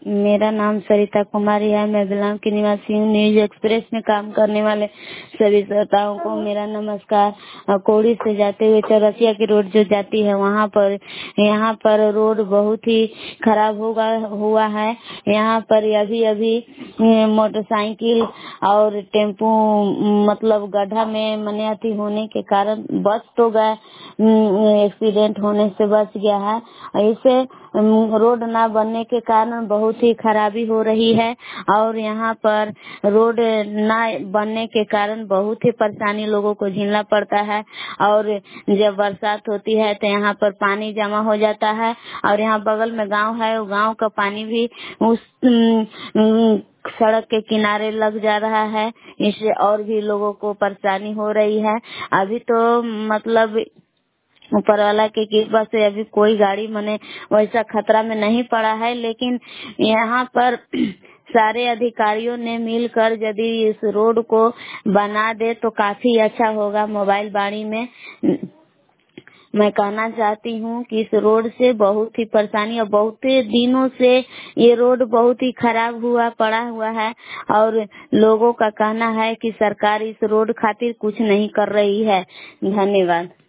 मेरा नाम सरिता कुमारी है। मैं बिलाम की निवासी हूँ। न्यूज एक्सप्रेस में काम करने वाले सभी श्रोताओं को मेरा नमस्कार। कोड़ी से जाते हुए चौरसिया की रोड जो जाती है वहाँ पर यहाँ पर रोड बहुत ही खराब हुआ है। यहाँ पर अभी अभी मोटरसाइकिल और टेम्पू मतलब गड्ढा में मनियाती होने के कारण बच तो गए, एक्सीडेंट होने से बच गया है। इसे रोड ना बनने के कारण बहुत ही खराबी हो रही है और यहाँ पर रोड ना बनने के कारण बहुत ही परेशानी लोगों को झेलना पड़ता है। और जब बरसात होती है तो यहाँ पर पानी जमा हो जाता है और यहाँ बगल में गांव है, वो गांव का पानी भी उस सड़क के किनारे लग जा रहा है। इससे और भी लोगों को परेशानी हो रही है। अभी तो मतलब ऊपर वाला की कृपा से अभी कोई गाड़ी मने वैसा खतरा में नहीं पड़ा है, लेकिन यहाँ पर सारे अधिकारियों ने मिलकर यदि इस रोड को बना दे तो काफी अच्छा होगा। मोबाइल बाड़ी में मैं कहना चाहती हूँ कि इस रोड से बहुत ही परेशानी और बहुत ही दिनों से ये रोड बहुत ही खराब पड़ा हुआ है और लोगों का कहना है कि सरकार इस रोड खातिर कुछ नहीं कर रही है। धन्यवाद।